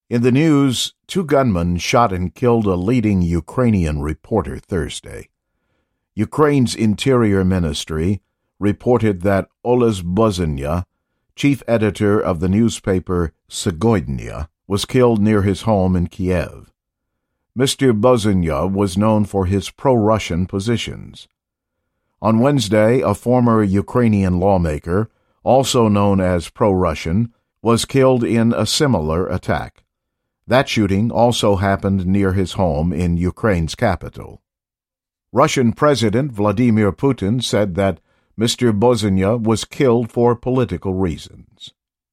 In the news, 2 gunmen shot and killed a leading Ukrainian reporter Thursday. Ukraine's Interior Ministry reported that Oles Bozynia, chief editor of the newspaper Segoydnia, was killed near his home in Kiev. Mr. Bozynia was known for his pro-Russian positions. On Wednesday, a former Ukrainian lawmaker, also known as pro-Russian, was killed in a similar attack. That shooting also happened near his home in Ukraine's capital. Russian President Vladimir Putin said that Mr. Bozynia was killed for political reasons.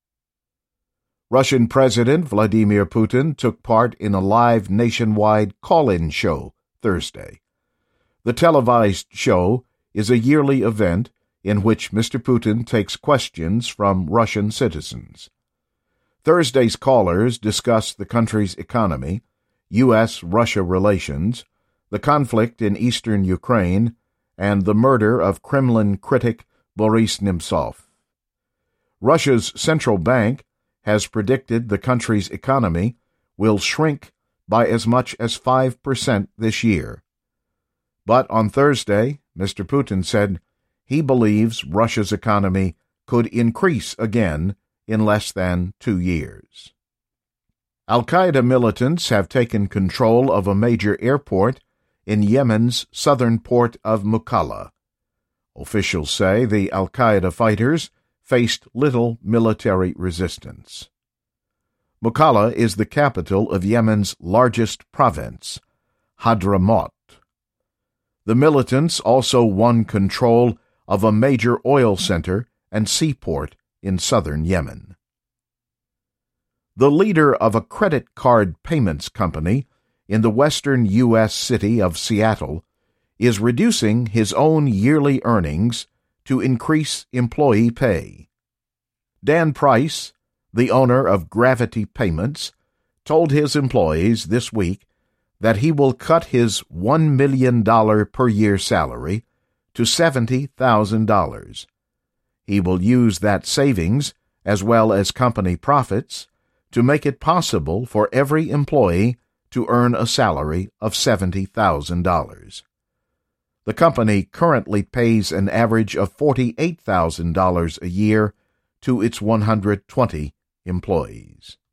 Russian President Vladimir Putin took part in a live nationwide call-in show Thursday. The televised show is a yearly event in which Mr. Putin takes questions from Russian citizens. Thursday's callers discussed the country's economy, U.S.-Russia relations, the conflict in eastern Ukraine, and the murder of Kremlin critic Boris Nemtsov. Russia's central bank has predicted the country's economy will shrink by as much as 5% this year. But on Thursday, Mr. Putin said he believes Russia's economy could increase again in less than 2 years. Al-Qaeda militants have taken control of a major airport in Yemen's southern port of Mukalla. Officials say the Al-Qaeda fighters faced little military resistance. Mukalla is the capital of Yemen's largest province, Hadramaut. The militants also won control of a major oil center and seaport in southern Yemen. The leader of a credit card payments company in the western U.S. city of Seattle is reducing his own yearly earnings to increase employee pay. Dan Price, the owner of Gravity Payments, told his employees this week that he will cut his $1 million per year salary to $70,000. He will use that savings, as well as company profits, to make it possible for every employee to earn a salary of $70,000. The company currently pays an average of $48,000 a year to its 120 employees.